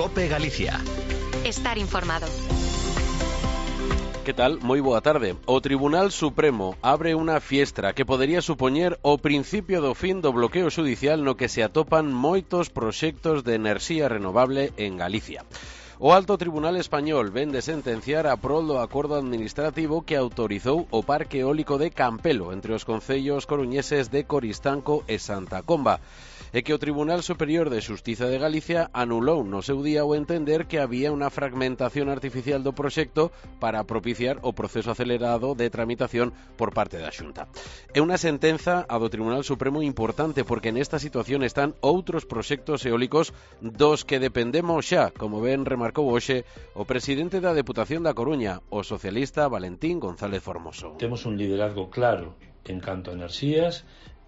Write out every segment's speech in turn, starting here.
COPE Galicia. Estar informado. Que tal? Moi boa tarde. O Tribunal Supremo abre unha fiestra que podería supoñer o principio do fin do bloqueo xudicial no que se atopan moitos proxectos de enerxía renovable en Galicia. O Alto Tribunal Español ven de sentenciar a prol do acordo administrativo que autorizou o Parque Eólico de Campelo entre os concellos coruñeses de Coristanco e Santa Comba, e que o Tribunal Superior de Xustiza de Galicia anulou no seu día o entender que había unha fragmentación artificial do proxecto para propiciar o proceso acelerado de tramitación por parte da Xunta. É unha sentenza a do Tribunal Supremo importante porque nesta situación están outros proxectos eólicos dos que dependemos xa, como ben remarcou hoxe o presidente da Deputación da Coruña, o socialista Valentín González Formoso. Temos un liderazgo claro en canto a enerxías,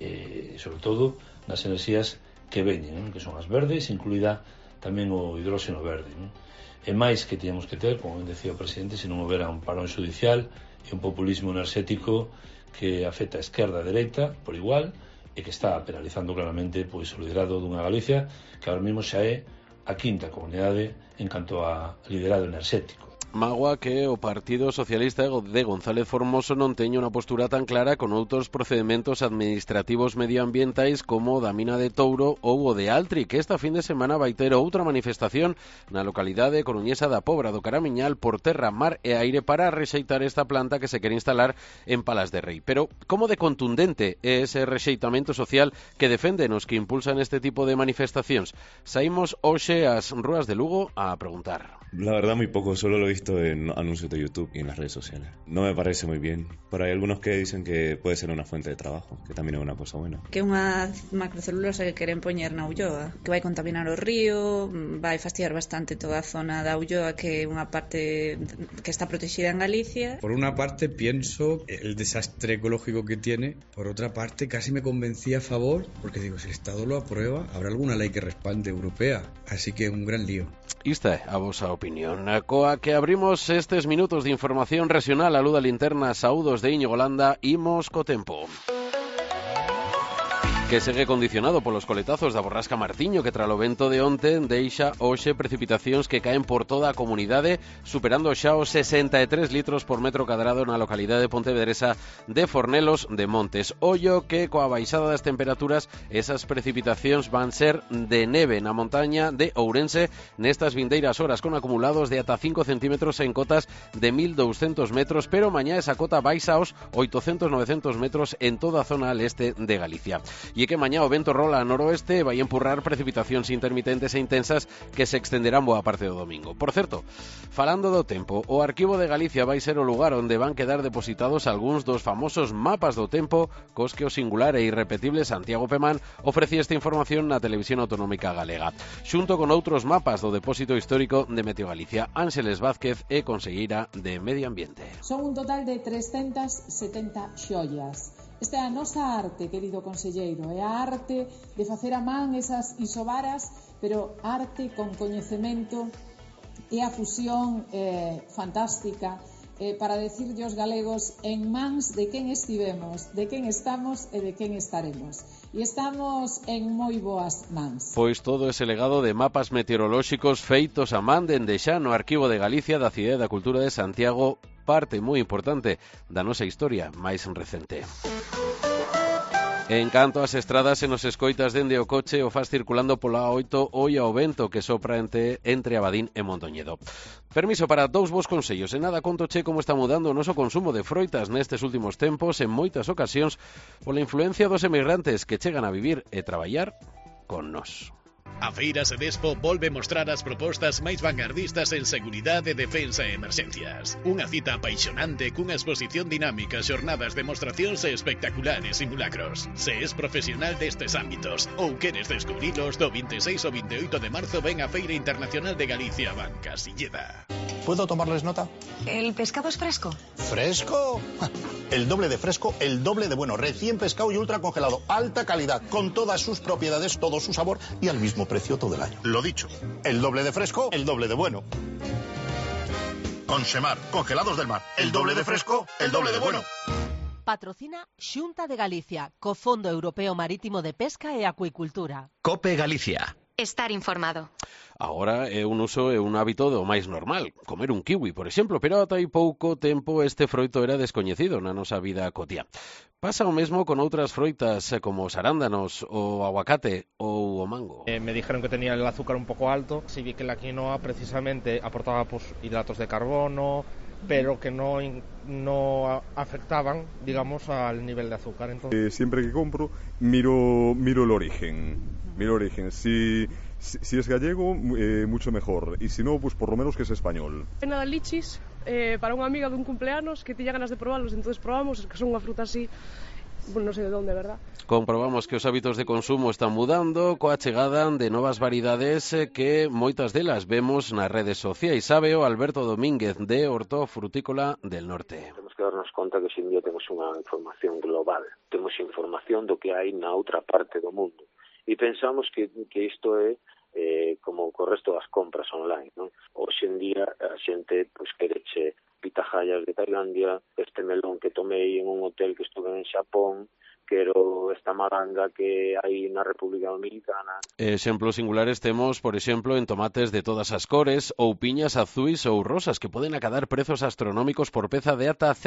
sobre todo nas enerxías que veñen, non? Que son as verdes, incluída tamén o hidróxeno verde, non? E máis que teníamos que ter, como decía o presidente, se non houbera un parón judicial e un populismo enerxético que afecta a esquerda e a dereita por igual e que está penalizando claramente pois, o liderado dunha Galicia que ahora mesmo xa é a quinta comunidade en canto a liderado enerxético. Magua que o Partido Socialista de González Formoso non teña unha postura tan clara con outros procedementos administrativos medioambientais como o da mina de Touro ou o de Altri, que esta fin de semana vai ter outra manifestación na localidade coruñesa da Pobra do Caramiñal por terra, mar e aire para rexeitar esta planta que se quere instalar en Palas de Rei. Pero como de contundente é ese rexeitamento social que defenden os que impulsan este tipo de manifestacións? Saímos hoxe ás rúas de Lugo a preguntar. La verdad muy poco, solo lo he visto en anuncios de YouTube y en las redes sociales. No me parece muy bien, pero hay algunos que dicen que puede ser una fuente de trabajo, que también es una cosa buena. Que unha macrocelulosa que queren poñer na Ulloa, que vai contaminar o río, vai fastidiar bastante toda a zona da Ulloa, que é unha parte que está protegida en Galicia. Por una parte pienso el desastre ecológico que tiene, por otra parte casi me convencí a favor, porque digo, si el Estado lo aprueba, habrá alguna ley que respalde europea, así que un gran lío. Esta é a vosa opinión. Coa que abrimos estes minutos de información regional a luz da linterna saúdos de Íñigo Landa, imos co tempo. Que segue condicionado polos coletazos da borrasca Martiño que tralo vento de onte deixa hoxe precipitacións que caen por toda a comunidade superando xa os 63 litros por metro cadrado na localidade pontevedresa de Fornelos de Montes. Ollo que coa baixada das temperaturas esas precipitacións van ser de neve na montaña de Ourense nestas vindeiras horas con acumulados de ata 5 centímetros en cotas de 1200 metros, pero mañá esa cota baixa aos 800-900 metros en toda a zona leste de Galicia. E é que mañá o vento rola a noroeste e vai empurrar precipitacións intermitentes e intensas que se extenderán boa parte do domingo. Por certo, falando do tempo, o Arquivo de Galicia vai ser o lugar onde van quedar depositados algúns dos famosos mapas do tempo cos que o singular e irrepetible Santiago Pemán ofrecía esta información na Televisión Autonómica Galega. Xunto con outros mapas do depósito histórico de Meteo Galicia, Ángeles Vázquez é conselleira de Medio Ambiente. Son un total de 370 xoias. Esta é a nosa arte, querido conselleiro, é a arte de facer a man esas isobaras, pero arte con coñecemento e a fusión fantástica para decirlle aos galegos en mans de quen estivemos, de quen estamos e de quen estaremos. E estamos en moi boas mans. Pois todo ese legado de mapas meteorolóxicos feitos a man dende xa no Arquivo de Galicia da Cidade da Cultura de Santiago, parte moi importante da nosa historia máis recente. En canto ás estradas e nos escoitas dende o coche o faz circulando pola A8 oi ao vento que sopra entre Abadín e Mondoñedo. Permiso para dous vos consellos. En nada contoche como está mudando o noso consumo de froitas nestes últimos tempos en moitas ocasións pola influencia dos emigrantes que chegan a vivir e traballar con nós. A Feira Sedespo volve mostrar as propostas máis vanguardistas en seguridade, defensa e emerxencias. Unha cita apaixonante cunha exposición dinámica, xornadas, demostracións e espectaculares simulacros. Se és profesional destes ámbitos ou queres descubrilos, do 26 ao 28 de marzo ven a Feira Internacional de Galicia Banca Silleda. ¿Puedo tomarles nota? ¿El pescado es fresco? ¿Fresco? El doble de fresco, el doble de bueno. Recién pescado y ultra congelado. Alta calidad, con todas sus propiedades, todo su sabor y al mismo precio todo el año. Lo dicho, el doble de fresco, el doble de bueno. Consemar, congelados del mar. El doble de fresco, el doble de bueno. Patrocina Xunta de Galicia, co Fondo Europeo Marítimo de Pesca e Acuicultura. COPE Galicia. Estar informado. Agora é un uso e un hábito do máis normal, comer un kiwi, por exemplo, pero ata hai pouco tempo este froito era descoñecido na nosa vida cotiá. Pasa o mesmo con outras froitas como os arándanos, o aguacate ou o mango. Me dijeron que tenía el azúcar un poco alto, sí vi que la quinoa precisamente aportaba pues, hidratos de carbono, pero que no afectaban, digamos, al nivel de azúcar. Entonces... siempre que compro miro el origen. Si es gallego, mucho mejor. Y si no, pues por lo menos que es español. Nada, lichis, para unha amiga dun cumpleanos que tiña ganas de probarlos, entonces probamos, es que son unha fruta así, bueno, non sei de onde, verdad? Comprobamos que os hábitos de consumo están mudando coa chegada de novas variedades que moitas delas vemos nas redes sociais. Sabe o Alberto Domínguez de Hortofrutícola del Norte. Temos que darnos conta que hoxe en día temos unha información global, temos información do que hai na outra parte do mundo e pensamos que isto é como co resto das compras online, non? Hoxe en día a xente pois quereche pitajallas de Tailandia, este melón que tomei en un hotel que estuve en Xapón, quero esta maranga que hai na República Dominicana. Exemplos singulares temos, por exemplo, en tomates de todas as cores ou piñas azuis ou rosas que poden acadar prezos astronómicos por peza de ata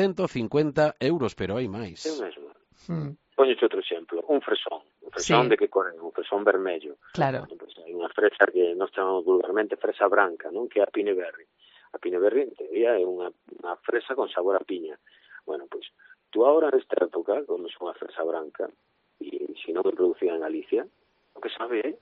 150 euros, pero hai máis. É o mesmo. Poñoche outro exemplo, un fresón sí. De que corre, un fresón vermello. Claro. Pues hai unha fresa que nos chamamos vulgarmente fresa branca, non? Que é a pineberry. A pineberry, en teoría, é unha fresa con sabor a piña. Bueno, pois, tú agora nesta época, comes unha fresa branca, e se non é producida en Galicia, o que sabe é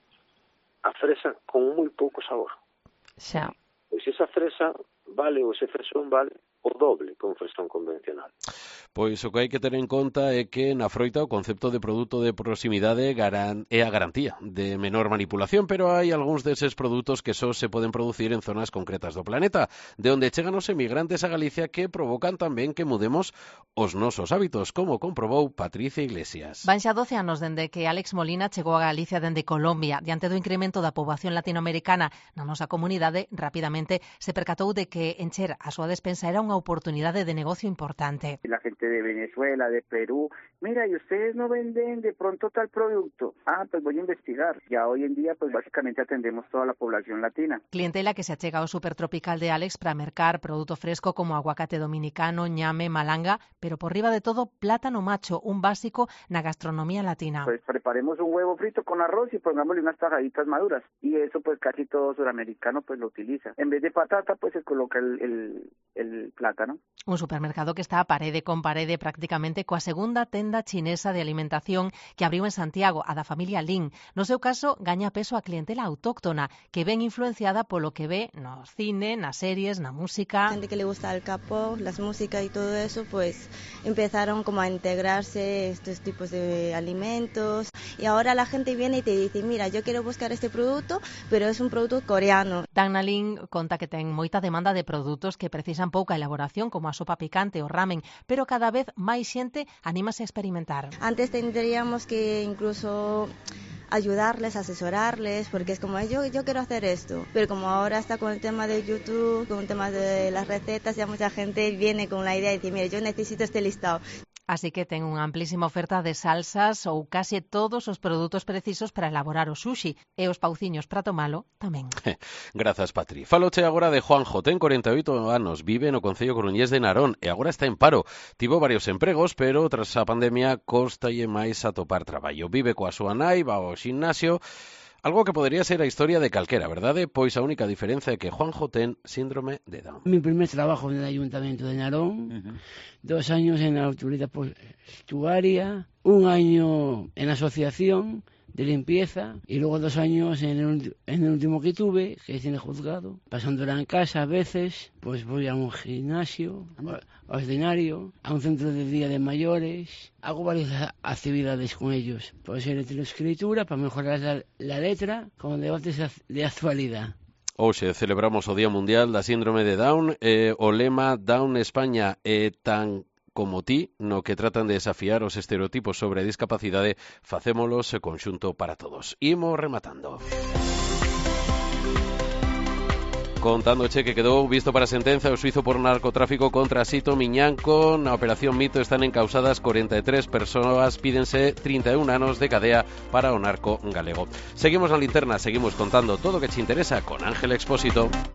a fresa con moi pouco sabor. Xa. Pois esa fresa vale, ou ese fresón vale, o doble que un fresón convencional. Pois o que hai que ter en conta é que na froita o concepto de produto de proximidade é a garantía de menor manipulación, pero hai algúns deses produtos que só se poden producir en zonas concretas do planeta, de onde chegan os emigrantes a Galicia que provocan tamén que mudemos os nosos hábitos, como comprobou Patricia Iglesias. Van xa 12 anos dende que Alex Molina chegou a Galicia dende Colombia. Diante do incremento da poboación latinoamericana na nosa comunidade, rapidamente se percatou de que encher a súa despensa era unha oportunidade de negocio importante. La gente de Venezuela, de Perú, mira, y ustedes no venden de pronto tal producto. Pues voy a investigar. Ya hoy en día, pues básicamente atendemos toda la población latina. Clientela que se achega ao supertropical de Alex para mercar produto fresco como aguacate dominicano, ñame, malanga, pero por riba de todo, plátano macho, un básico na gastronomía latina. Pues preparemos un huevo frito con arroz y pongámosle unas tajaditas maduras. Y eso pues casi todo suramericano pues lo utiliza. En vez de patata, pues se coloca el plátano. Un supermercado que está parede con parede prácticamente coa segunda tenda chinesa de alimentación que abriu en Santiago, a da familia Lin. No seu caso, gaña peso a clientela autóctona, que ven influenciada polo que ve no cine, nas series, na música. Gente que le gusta el K-pop, las músicas y todo eso, pues empezaron como a integrarse estos tipos de alimentos. Y ahora la gente viene y te dice, mira, yo quiero buscar este producto, pero es un producto coreano. Dagna Lin conta que ten moita demanda de produtos que precisan pouca elaboración, como a sopa picante o ramen, pero cada vez máis xente anímase a experimentar. Antes tendríamos que incluso ayudarles, asesorarles, porque es como yo quiero hacer esto, pero como ahora está con el tema de YouTube, con el tema de las recetas, ya mucha gente viene con la idea de decir, mira, yo necesito este listado. Así que ten unha amplísima oferta de salsas ou case todos os produtos precisos para elaborar o sushi, e os pauciños para tomalo tamén. Grazas, Patri. Faloche agora de Juanjo, ten 48 anos, vive no concello coruñés de Narón e agora está en paro. Tivo varios empregos, pero tras a pandemia costalle máis atopar traballo. Vive coa súa nai, va ao ximnasio. Algo que podría ser a historia de calquera, verdade? Pois a única diferencia é que Juanjo ten síndrome de Down. Mi primer trabajo en el Ayuntamiento de Narón, 2 años en la autoridad portuaria, 1 año en asociación de limpieza y luego 2 años en el último que tuve, que es en el juzgado. Pasándola en casa a veces, pues voy a un gimnasio ordinario, a un centro de día de mayores. Hago varias actividades con ellos. Puede ser escritura para mejorar la letra, con debates de actualidad. Hoxe celebramos o Día Mundial da Síndrome de Down. O lema Down España é tan como ti, no que tratan de desafiar os estereotipos sobre a discapacidade, facémolos conxunto para todos. Imos rematando. Contándoche que quedou visto para sentenza o suizo por narcotráfico contra Sito Miñanco. Na Operación Mito están encausadas 43 persoas, pídense 31 anos de cadea para o narco galego. Seguimos na linterna, seguimos contando todo o que te interesa con Ángel Expósito.